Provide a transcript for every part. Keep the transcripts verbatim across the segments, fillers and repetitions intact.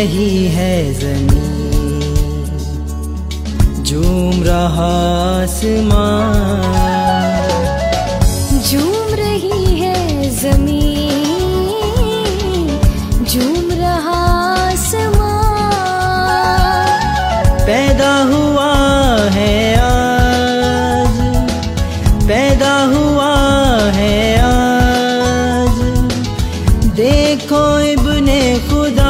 रही है ज़मीं, झूम रहा आसमां, झूम रही है ज़मीं, झूम रहा आसमां। पैदा हुआ है आज, पैदा हुआ है आज, देखो इब्ने खुदा,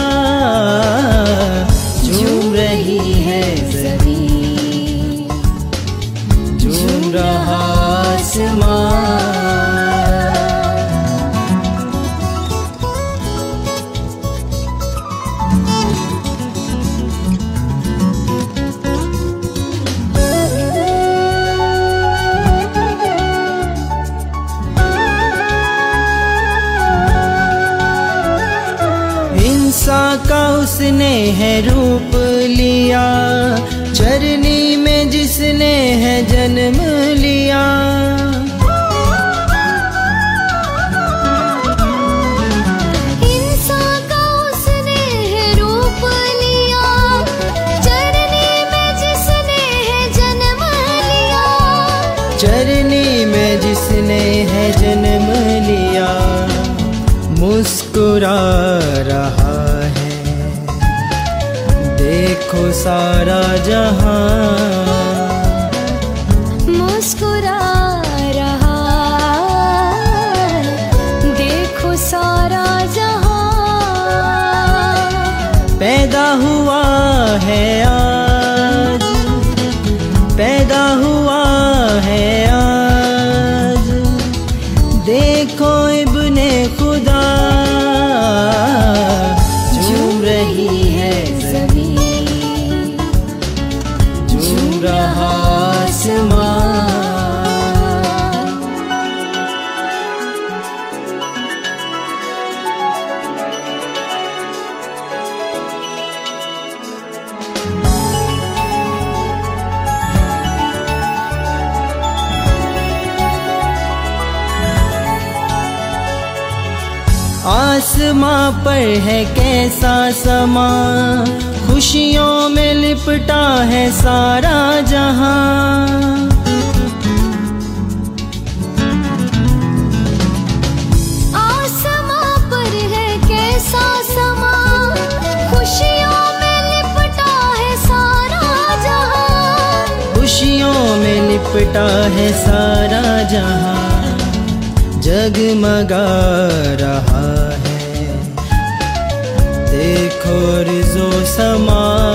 झूम रही है ज़मीं, झूम रहा आसमां। इंसान का उसने है रूप लिया, चरनी में जिसने है जन्म लिया। इंसान का उसने है रूप लिया, चरनी में जिसने है जन्म लिया। चरनी में जिसने है जन्म लिया, मुस्कुरा रहा है देखो सारा जहां, मुस्कुरा रहा देखो सारा जहां। पैदा हुआ है आज, पैदा हुआ है आज, देखो इब्ने खुदा, झूम रही है ज़मीं, झूम रहा आसमां। आसमां पर है कैसा समा, खुशियों में लिपटा है सारा जहां। आसमां पर है कैसा समा, खुशियों में लिपटा है सारा जहां। खुशियों में लिपटा है सारा जहां, जगमगा रहा है देखो रिज़ो समा।